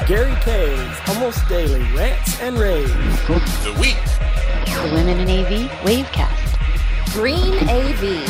Gary K's Almost Daily Rants and Raves. The Week. The Women in AV Wavecast. Green AV.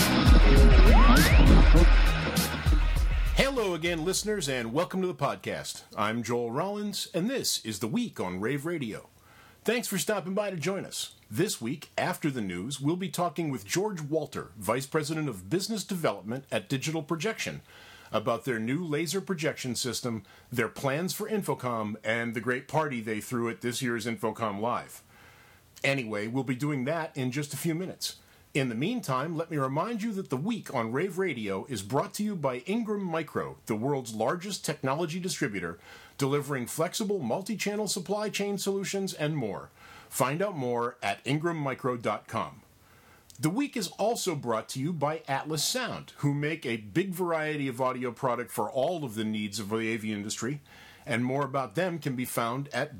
Hello again, listeners, and welcome to the podcast. I'm Joel Rollins, and this is The Week on Rave Radio. Thanks for stopping by to join us. This week, after the news, we'll be talking with George Walter, Vice President of Business Development at Digital Projection, about their new laser projection system, their plans for Infocom, and the great party they threw at this year's Infocom Live. Anyway, we'll be doing that in just a few minutes. In the meantime, let me remind you that The Week on Rave Radio is brought to you by Ingram Micro, the world's largest technology distributor, delivering flexible multi-channel supply chain solutions and more. Find out more at ingrammicro.com. The Week is also brought to you by Atlas Sound, who make a big variety of audio product for all of the needs of the AV industry, and more about them can be found at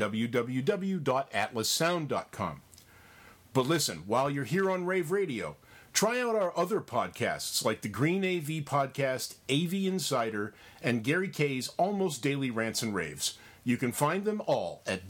www.atlassound.com. But listen, while you're here on Rave Radio, try out our other podcasts like the Green AV Podcast, AV Insider, and Gary K's Almost Daily Rants and Raves. You can find them all at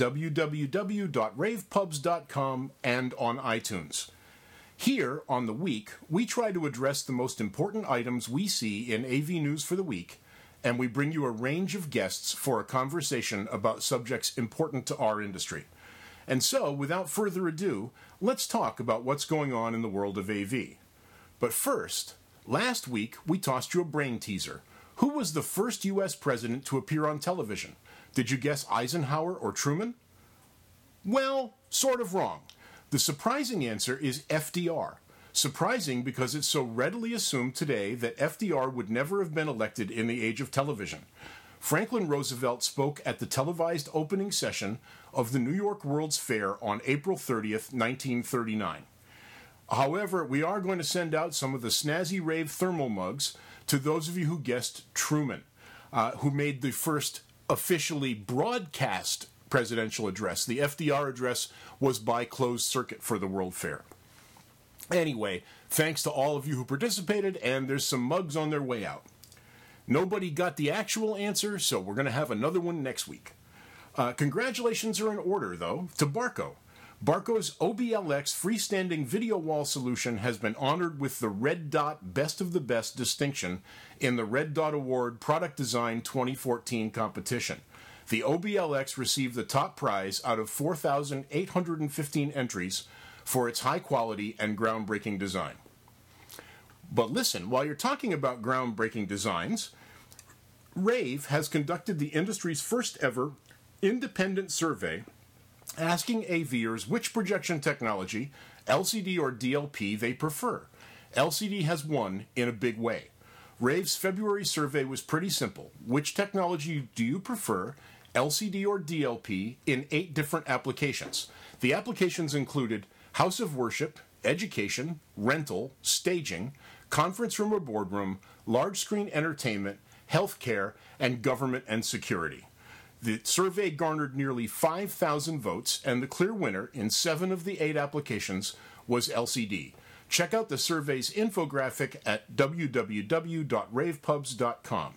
www.ravepubs.com and on iTunes. Here, on The Week, we try to address the most important items we see in AV news for the week, and we bring you a range of guests for a conversation about subjects important to our industry. And so, without further ado, let's talk about what's going on in the world of AV. But first, last week we tossed you a brain teaser. Who was the first U.S. president to appear on television? Did you guess Eisenhower or Truman? Well, sort of wrong. The surprising answer is FDR. Surprising because it's so readily assumed today that FDR would never have been elected in the age of television. Franklin Roosevelt spoke at the televised opening session of the New York World's Fair on April 30th, 1939. However, we are going to send out some of the snazzy rave thermal mugs to those of you who guessed Truman, who made the first officially broadcast presidential address. The FDR address was by closed circuit for the World Fair. Anyway, thanks to all of you who participated, and there's some mugs on their way out. Nobody got the actual answer, so we're going to have another one next week. Congratulations are in order, though, to Barco. Barco's OBLX freestanding video wall solution has been honored with the Red Dot Best of the Best distinction in the Red Dot Award Product Design 2014 competition. The OBLX received the top prize out of 4,815 entries for its high quality and groundbreaking design. But listen, while you're talking about groundbreaking designs, Rave has conducted the industry's first ever independent survey asking AVers which projection technology, LCD or DLP, they prefer. LCD has won in a big way. Rave's February survey was pretty simple. Which technology do you prefer, LCD or DLP, in 8 different applications? The applications included house of worship, education, rental, staging, conference room or boardroom, large screen entertainment, healthcare, and government and security. The survey garnered nearly 5,000 votes, and the clear winner in 7 of the 8 applications was LCD. Check out the survey's infographic at www.ravepubs.com.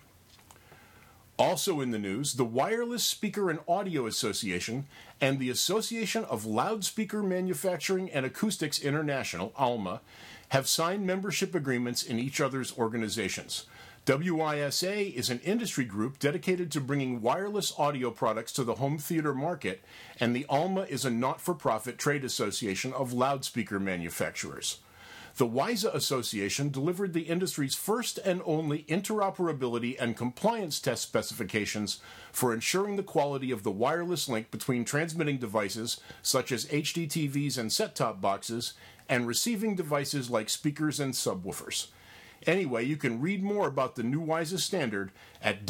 Also in the news, the Wireless Speaker and Audio Association and the Association of Loudspeaker Manufacturing and Acoustics International, ALMA, have signed membership agreements in each other's organizations. WISA is an industry group dedicated to bringing wireless audio products to the home theater market, and the ALMA is a not-for-profit trade association of loudspeaker manufacturers. The WISA Association delivered the industry's first and only interoperability and compliance test specifications for ensuring the quality of the wireless link between transmitting devices, such as HDTVs and set-top boxes, and receiving devices like speakers and subwoofers. Anyway, you can read more about the new WISA standard at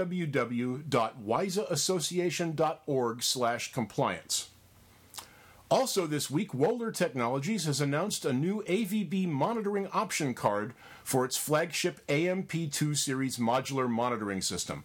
www.wisaassociation.org/compliance. Also this week, Wohler Technologies has announced a new AVB monitoring option card for its flagship AMP2 series modular monitoring system.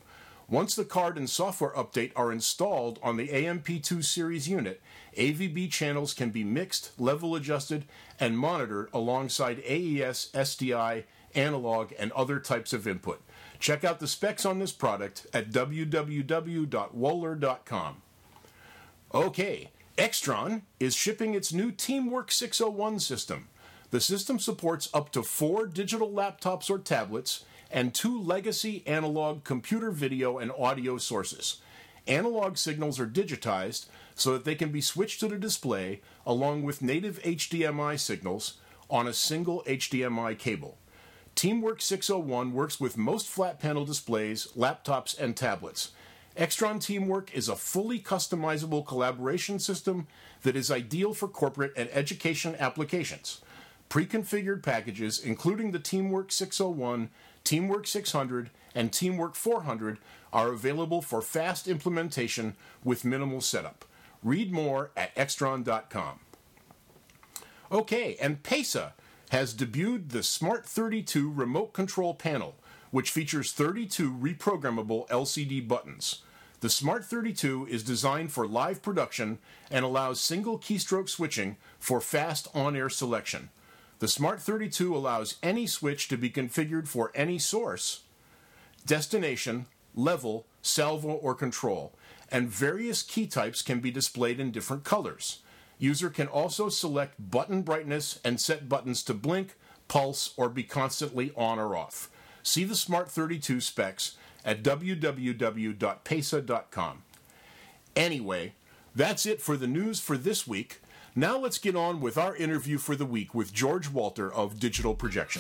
Once the card and software update are installed on the AMP2 series unit, AVB channels can be mixed, level adjusted, and monitored alongside AES, SDI, analog, and other types of input. Check out the specs on this product at www.wohler.com. Okay, Extron is shipping its new Teamwork 601 system. The system supports up to 4 digital laptops or tablets and 2 legacy analog computer video and audio sources. Analog signals are digitized so that they can be switched to the display along with native HDMI signals on a single HDMI cable. Teamwork 601 works with most flat panel displays, laptops, and tablets. Extron Teamwork is a fully customizable collaboration system that is ideal for corporate and education applications. Pre-configured packages, including the Teamwork 601, Teamwork 600, and Teamwork 400, are available for fast implementation with minimal setup. Read more at extron.com. Okay, and PESA has debuted the Smart 32 remote control panel, which features 32 reprogrammable LCD buttons. The Smart 32 is designed for live production and allows single keystroke switching for fast on-air selection. The Smart 32 allows any switch to be configured for any source, destination, level, salvo, or control, and various key types can be displayed in different colors. User can also select button brightness and set buttons to blink, pulse, or be constantly on or off. See the Smart 32 specs at www.pesa.com. Anyway, that's it for the news for this week. Now let's get on with our interview for the week with George Walter of Digital Projection.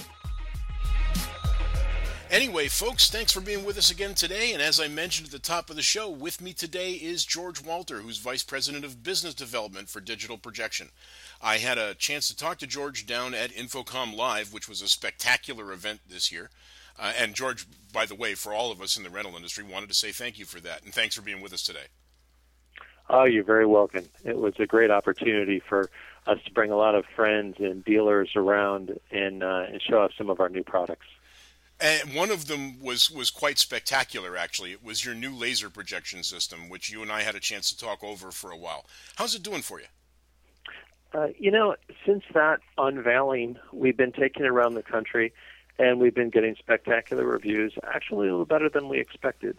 Anyway, folks, thanks for being with us again today. And as I mentioned at the top of the show, with me today is George Walter, who's Vice President of Business Development for Digital Projection. I had a chance to talk to George down at InfoComm Live, which was a spectacular event this year. And George, by the way, for all of us in the rental industry, wanted to say thank you for that. And thanks for being with us today. Oh, you're very welcome. It was a great opportunity for us to bring a lot of friends and dealers around and show off some of our new products. And one of them was quite spectacular, actually. It was your new laser projection system, which you and I had a chance to talk over for a while. How's it doing for you? Since that unveiling, we've been taking it around the country, and we've been getting spectacular reviews, actually a little better than we expected.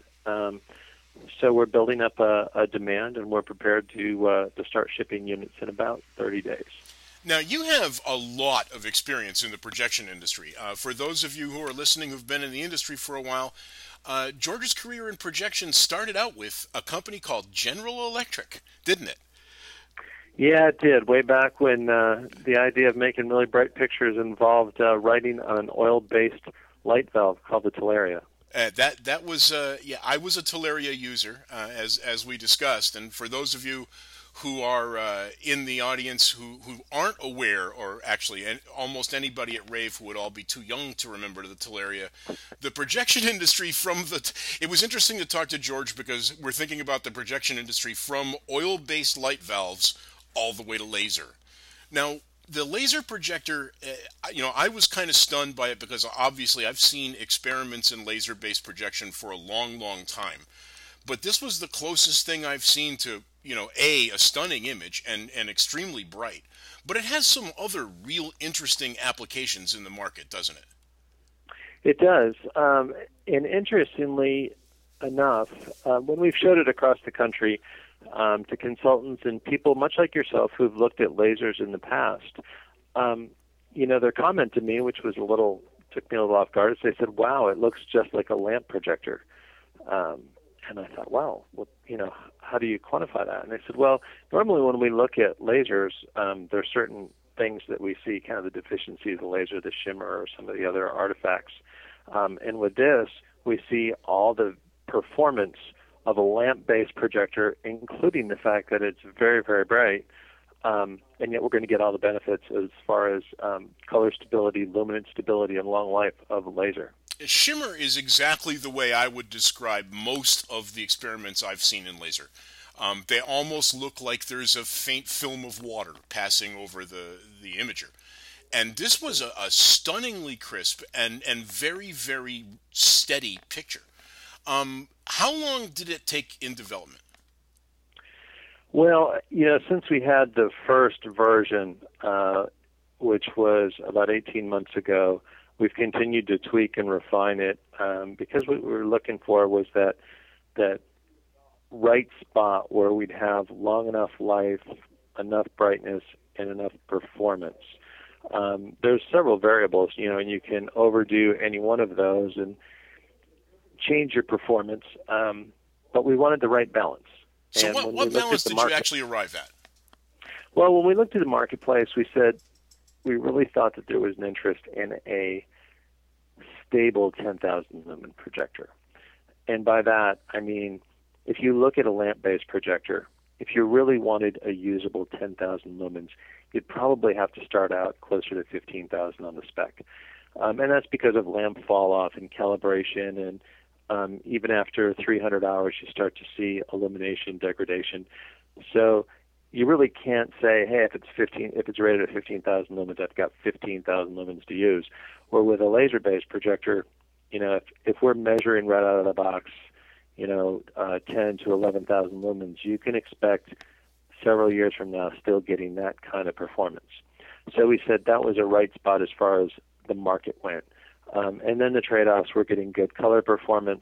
So we're building up a demand, and we're prepared to start shipping units in about 30 days. Now, you have a lot of experience in the projection industry. For those of you who are listening who've been in the industry for a while, George's career in projection started out with a company called General Electric, didn't it? Yeah, it did. Way back when the idea of making really bright pictures involved writing on an oil-based light valve called the Talaria. That was I was a Talaria user, as we discussed. And for those of you who are in the audience who aren't aware, or actually almost anybody at Rave who would all be too young to remember the Talaria, the projection industry it was interesting to talk to George because we're thinking about the projection industry from oil-based light valves all the way to laser. Now, the laser projector, I was kind of stunned by it because obviously I've seen experiments in laser-based projection for a long, long time. But this was the closest thing I've seen to, a stunning image and extremely bright. But it has some other real interesting applications in the market, doesn't it? It does. And interestingly enough, when we've showed it across the country to consultants and people much like yourself who've looked at lasers in the past, their comment to me, which was took me a little off guard, is they said, wow, it looks just like a lamp projector. And I thought, wow, well, how do you quantify that? And they said, well, normally when we look at lasers, there are certain things that we see, kind of the deficiencies of the laser, the shimmer, or some of the other artifacts. And with this, we see all the performance of a lamp-based projector, including the fact that it's very, very bright, and yet we're going to get all the benefits as far as color stability, luminance stability, and long life of a laser. Shimmer is exactly the way I would describe most of the experiments I've seen in laser. They almost look like there's a faint film of water passing over the imager. And this was a stunningly crisp and very, very steady picture. How long did it take in development? Well, since we had the first version, which was about 18 months ago, we've continued to tweak and refine it because what we were looking for was that right spot where we'd have long enough life, enough brightness, and enough performance. There's several variables, and you can overdo any one of those and change your performance, but we wanted the right balance. So what balance did you actually arrive at? Well, when we looked at the marketplace, we said we really thought that there was an interest in a stable 10,000 lumen projector. And by that, I mean, if you look at a lamp-based projector, if you really wanted a usable 10,000 lumens, you'd probably have to start out closer to 15,000 on the spec. And that's because of lamp fall-off and calibration, and even after 300 hours, you start to see illumination degradation. So you really can't say, hey, if it's rated at 15,000 lumens, I've got 15,000 lumens to use. Or with a laser-based projector, if we're measuring right out of the box, 10 to 11,000 lumens, you can expect several years from now still getting that kind of performance. So we said that was a right spot as far as the market went. And then the trade-offs were getting good color performance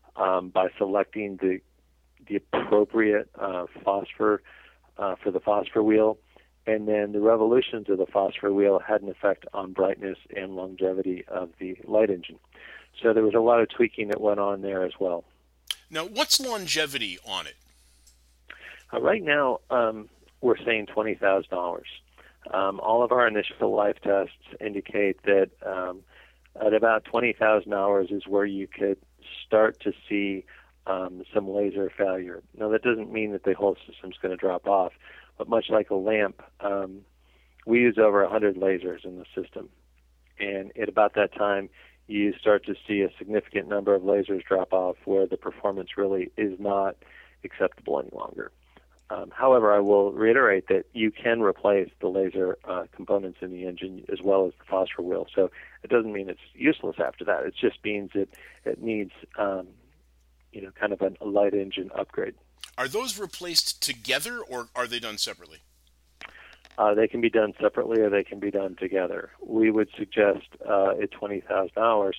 by selecting the appropriate phosphor for the phosphor wheel. And then the revolutions of the phosphor wheel had an effect on brightness and longevity of the light engine. So there was a lot of tweaking that went on there as well. Now, what's longevity on it? Right now, we're saying $20,000. All of our initial life tests indicate that at about 20,000 hours is where you could start to see some laser failure. Now, that doesn't mean that the whole system's going to drop off, but much like a lamp, we use over 100 lasers in the system. And at about that time, you start to see a significant number of lasers drop off where the performance really is not acceptable any longer. However, I will reiterate that you can replace the laser components in the engine as well as the phosphor wheel. So it doesn't mean it's useless after that. It just means that it needs, kind of a light engine upgrade. Are those replaced together, or are they done separately? They can be done separately, or they can be done together. We would suggest at 20,000 hours,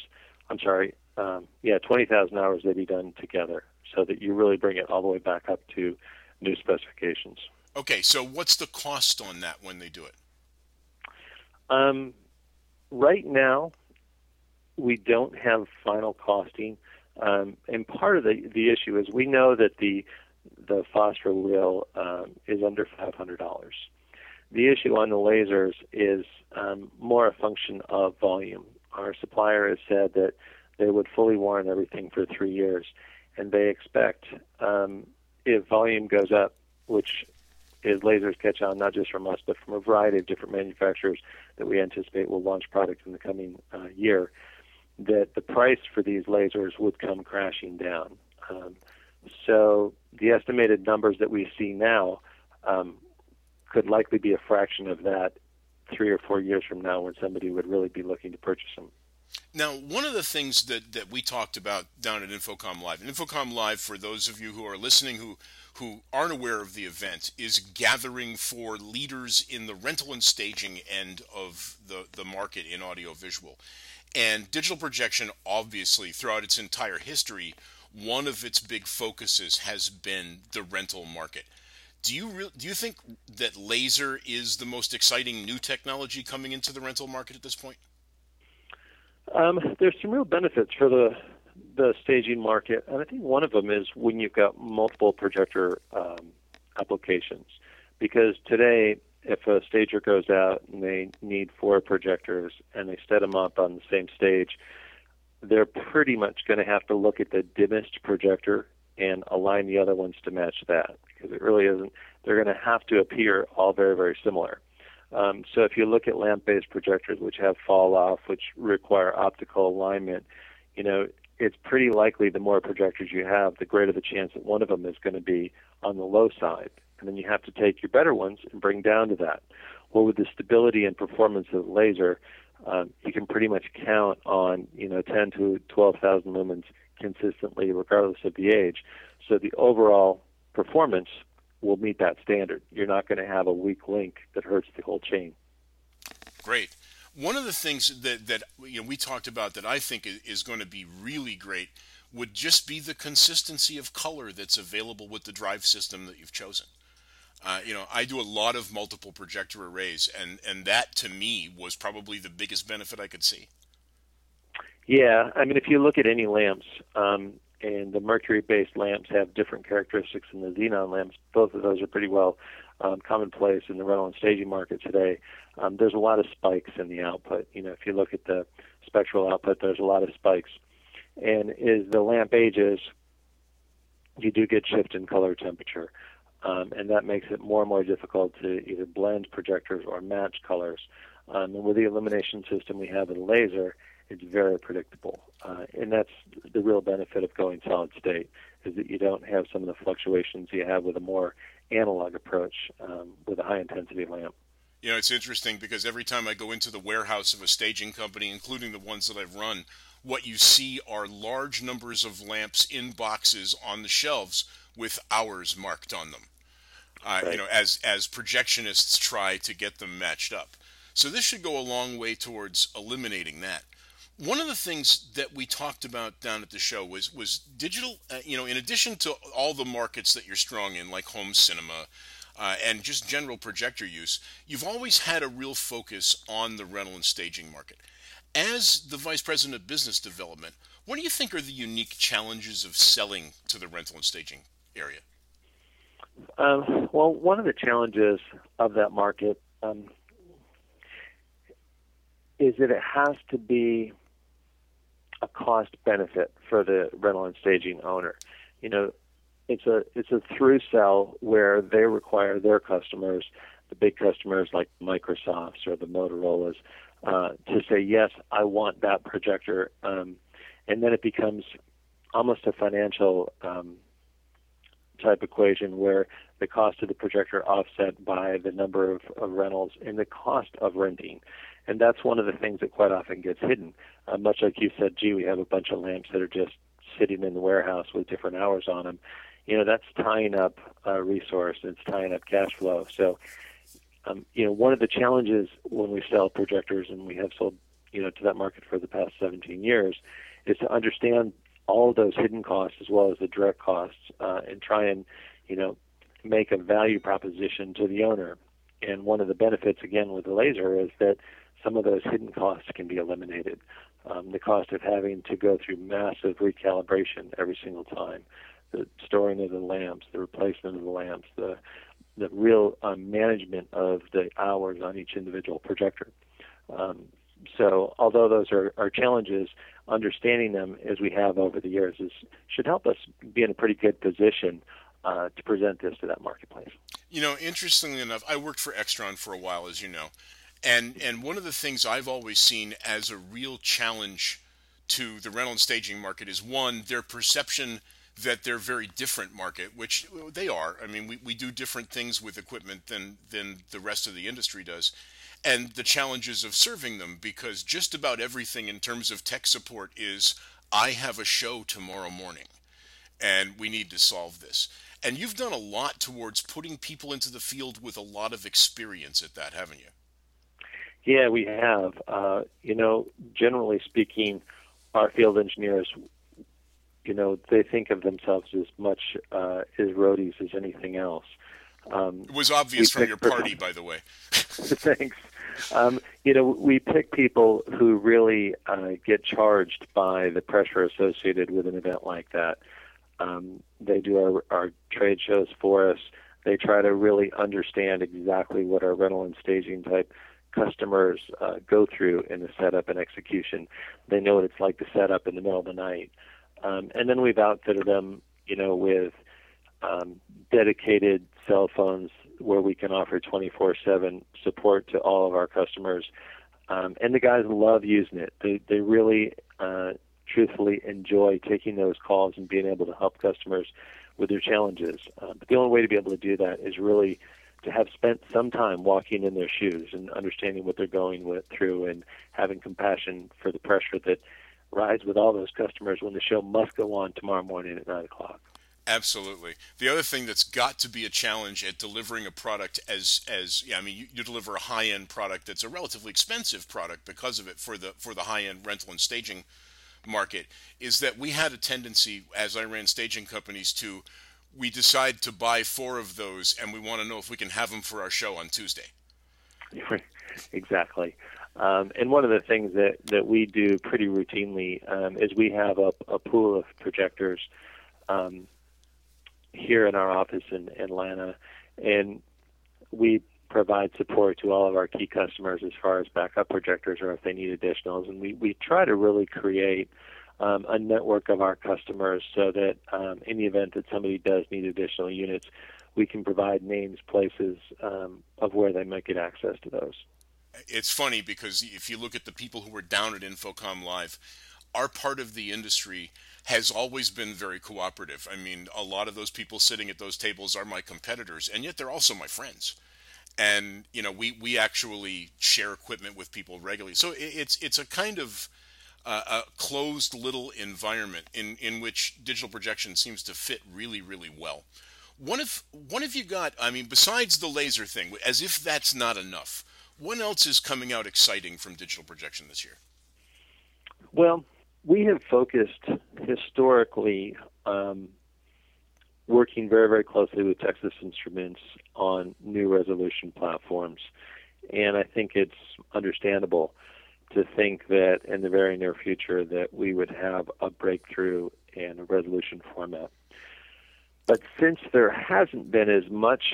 20,000 hours they be done together so that you really bring it all the way back up to new specifications. Okay, so what's the cost on that when they do it? Right now, we don't have final costing, and part of the issue is we know that the phosphor wheel is under $500. The issue on the lasers is more a function of volume. Our supplier has said that they would fully warrant everything for 3 years, and they expect if volume goes up, which is lasers catch on not just from us, but from a variety of different manufacturers that we anticipate will launch products in the coming year, that the price for these lasers would come crashing down. So the estimated numbers that we see now could likely be a fraction of that 3 or 4 years from now when somebody would really be looking to purchase them. Now, one of the things that we talked about down at InfoComm Live, and InfoComm Live, for those of you who are listening who aren't aware of the event, is gathering for leaders in the rental and staging end of the market in audiovisual. And digital projection, obviously, throughout its entire history, one of its big focuses has been the rental market. Do you think that laser is the most exciting new technology coming into the rental market at this point? There's some real benefits for the staging market, and I think one of them is when you've got multiple projector applications. Because today, if a stager goes out and they need 4 projectors and they set them up on the same stage, they're pretty much going to have to look at the dimmest projector and align the other ones to match that, because it really isn't. They're going to have to appear all very, very similar. So if you look at lamp-based projectors, which have fall-off, which require optical alignment, it's pretty likely the more projectors you have, the greater the chance that one of them is going to be on the low side. And then you have to take your better ones and bring down to that. Well, with the stability and performance of laser, you can pretty much count on 10 to 12,000 lumens consistently regardless of the age. So the overall performance will meet that standard. You're not going to have a weak link that hurts the whole chain. Great. One of the things that we talked about that I think is going to be really great would just be the consistency of color that's available with the drive system that you've chosen. I do a lot of multiple projector arrays, and that to me was probably the biggest benefit I could see. Yeah, I mean, if you look at any lamps, and the mercury-based lamps have different characteristics than the xenon lamps. Both of those are pretty well commonplace in the rental and staging market today. There's a lot of spikes in the output. If you look at the spectral output, there's a lot of spikes. And as the lamp ages, you do get shift in color temperature. And that makes it more and more difficult to either blend projectors or match colors. And with the illumination system we have with a laser, it's very predictable. And that's the real benefit of going solid state, is that you don't have some of the fluctuations you have with a more analog approach with a high-intensity lamp. It's interesting because every time I go into the warehouse of a staging company, including the ones that I've run, what you see are large numbers of lamps in boxes on the shelves with hours marked on them. Right. As projectionists try to get them matched up. So this should go a long way towards eliminating that. One of the things that we talked about down at the show was digital, in addition to all the markets that you're strong in, like home cinema and just general projector use, you've always had a real focus on the rental and staging market. As the Vice President of Business Development, what do you think are the unique challenges of selling to the rental and staging area? Well, one of the challenges of that market is that it has to be a cost benefit for the rental and staging owner. It's a through sell where they require their customers, the big customers like Microsofts or the Motorola's, to say, yes, I want that projector. And then it becomes almost a financial type equation where the cost of the projector offset by the number of rentals and the cost of renting. And that's one of the things that quite often gets hidden. Much like you said, gee, we have a bunch of lamps that are just sitting in the warehouse with different hours on them. That's tying up a resource. It's tying up cash flow. So, one of the challenges when we sell projectors, and we have sold, to that market for the past 17 years, is to understand all of those hidden costs as well as the direct costs, and try and, make a value proposition to the owner. And one of the benefits, again, with the laser is that some of those hidden costs can be eliminated. The cost of having to go through massive recalibration every single time, the storing of the lamps, the replacement of the lamps, the real management of the hours on each individual projector. So although those are challenges, understanding them as we have over the years should help us be in a pretty good position to present this to that marketplace. Interestingly enough, I worked for Extron for a while, as you know, and one of the things I've always seen as a real challenge to the rental and staging market is, one, their perception that they're very different market, which they are. I mean, we do different things with equipment than the rest of the industry does, and the challenges of serving them, because just about everything in terms of tech support is, I have a show tomorrow morning, and we need to solve this. And you've done a lot towards putting people into the field with a lot of experience at that, haven't you? Yeah, we have. Generally speaking, our field engineers, they think of themselves as much as roadies as anything else. It was obvious from your party, by the way. Thanks. We pick people who really get charged by the pressure associated with an event like that. They do our trade shows for us. They try to really understand exactly what our rental and staging type customers go through in the setup and execution. They know what it's like to set up in the middle of the night. And then we've outfitted them, with dedicated cell phones where we can offer 24/7 support to all of our customers. And the guys love using it. They really truthfully enjoy taking those calls and being able to help customers with their challenges. But the only way to be able to do that is really to have spent some time walking in their shoes and understanding what they're going through and having compassion for the pressure that rides with all those customers when the show must go on tomorrow morning at 9 o'clock. Absolutely. The other thing that's got to be a challenge at delivering a product you deliver a high-end product that's a relatively expensive product because of it for the high-end rental and staging market, is that we had a tendency, as I ran staging companies, we decide to buy 4 of those and we want to know if we can have them for our show on Tuesday. Exactly. And one of the things that we do pretty routinely is we have a pool of projectors here in our office in Atlanta, and we provide support to all of our key customers as far as backup projectors or if they need additionals. And we try to really create a network of our customers so that in the event that somebody does need additional units, we can provide names, places of where they might get access to those. It's funny because if you look at the people who were down at InfoComm Live, our part of the industry has always been very cooperative. I mean, a lot of those people sitting at those tables are my competitors, and yet they're also my friends. And, we actually share equipment with people regularly. So it's a kind of a closed little environment in which digital projection seems to fit really, really well. What have you got, besides the laser thing, as if that's not enough, what else is coming out exciting from digital projection this year? Well, we have focused historically working very, very closely with Texas Instruments on new resolution platforms. And I think it's understandable to think that in the very near future that we would have a breakthrough in a resolution format. But since there hasn't been as much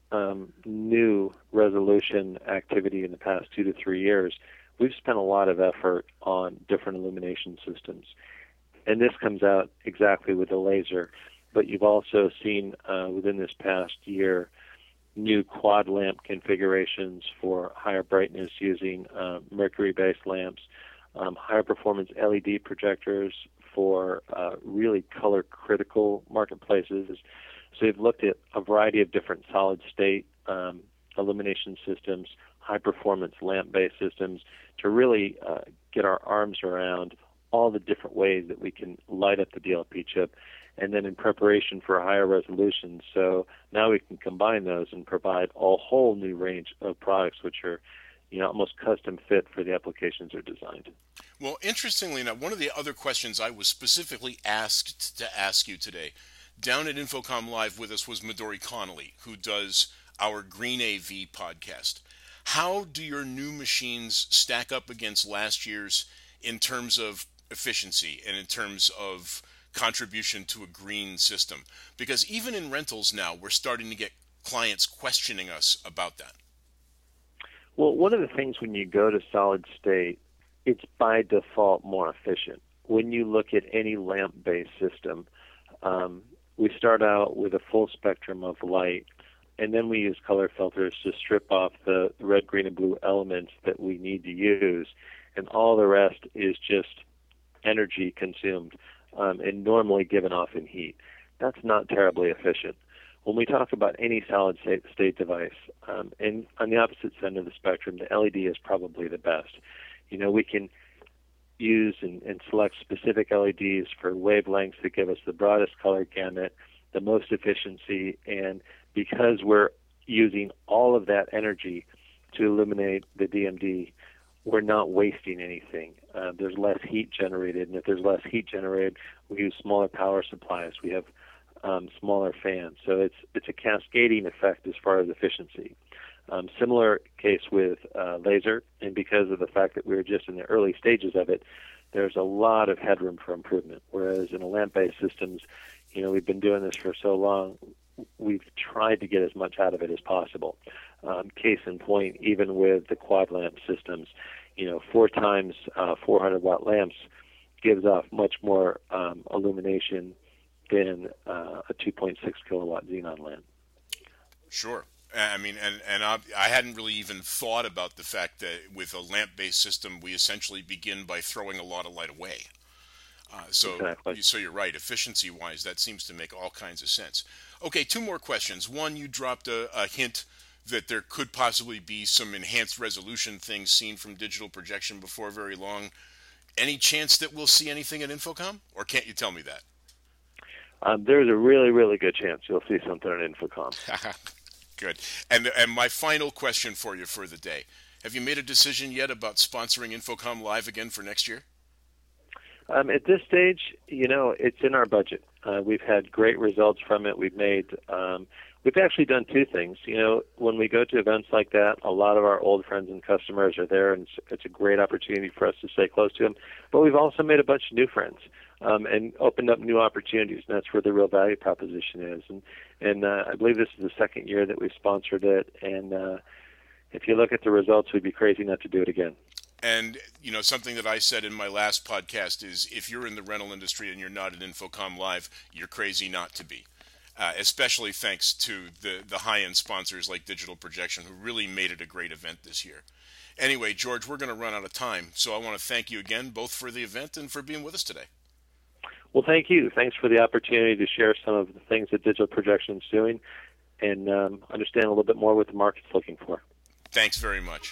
new resolution activity in the past 2 to 3 years, we've spent a lot of effort on different illumination systems. And this comes out exactly with the laser. But you've also seen within this past year new quad lamp configurations for higher brightness using mercury-based lamps, higher performance LED projectors for really color-critical marketplaces. So you've looked at a variety of different solid-state illumination systems, high-performance lamp-based systems to really get our arms around all the different ways that we can light up the DLP chip, and then in preparation for a higher resolution. So now we can combine those and provide a whole new range of products which are almost custom fit for the applications they're designed. Well, interestingly enough, one of the other questions I was specifically asked to ask you today, down at InfoComm Live with us was Midori Connolly, who does our Green AV podcast. How do your new machines stack up against last year's in terms of efficiency and in terms of contribution to a green system? Because even in rentals now, we're starting to get clients questioning us about that. Well, one of the things when you go to solid state, it's by default more efficient. When you look at any lamp-based system, we start out with a full spectrum of light, and then we use color filters to strip off the red, green, and blue elements that we need to use, and all the rest is just energy consumed and normally given off in heat. That's not terribly efficient. When we talk about any solid-state device, and on the opposite end of the spectrum, the LED is probably the best. We can use and select specific LEDs for wavelengths that give us the broadest color gamut, the most efficiency, and because we're using all of that energy to illuminate the DMD, we're not wasting anything. There's less heat generated, and if there's less heat generated, we use smaller power supplies. We have smaller fans. So it's a cascading effect as far as efficiency. Similar case with laser, and because of the fact that we were just in the early stages of it, there's a lot of headroom for improvement. Whereas in a lamp-based systems, we've been doing this for so long, we've tried to get as much out of it as possible. Case in point, even with the quad lamp systems, 4 times 400-watt lamps gives off much more illumination than a 2.6 kilowatt xenon lamp. Sure. And I hadn't really even thought about the fact that with a lamp-based system, we essentially begin by throwing a lot of light away. Exactly. So you're right. Efficiency-wise, that seems to make all kinds of sense. Okay, 2 more questions. One, you dropped a hint that there could possibly be some enhanced resolution things seen from digital projection before very long. Any chance that we'll see anything at InfoComm, or can't you tell me that? There's a really, really good chance you'll see something on InfoComm. Good. And my final question for you for the day. Have you made a decision yet about sponsoring InfoComm Live again for next year? At this stage, it's in our budget. We've had great results from it. We've actually done two things. When we go to events like that, a lot of our old friends and customers are there, and it's a great opportunity for us to stay close to them. But we've also made a bunch of new friends and opened up new opportunities, and that's where the real value proposition is. And I believe this is the second year that we've sponsored it, and if you look at the results, we'd be crazy not to do it again. And, something that I said in my last podcast is if you're in the rental industry and you're not at InfoComm Live, you're crazy not to be. Especially thanks to the high-end sponsors like Digital Projection, who really made it a great event this year. Anyway, George, we're going to run out of time, so I want to thank you again, both for the event and for being with us today. Well, thank you. Thanks for the opportunity to share some of the things that Digital Projection is doing and understand a little bit more what the market's looking for. Thanks very much.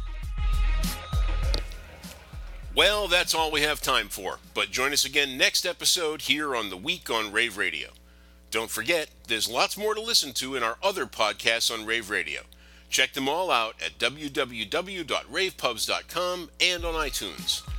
Well, that's all we have time for, but join us again next episode here on The Week on Rave Radio. Don't forget, there's lots more to listen to in our other podcasts on Rave Radio. Check them all out at www.ravepubs.com and on iTunes.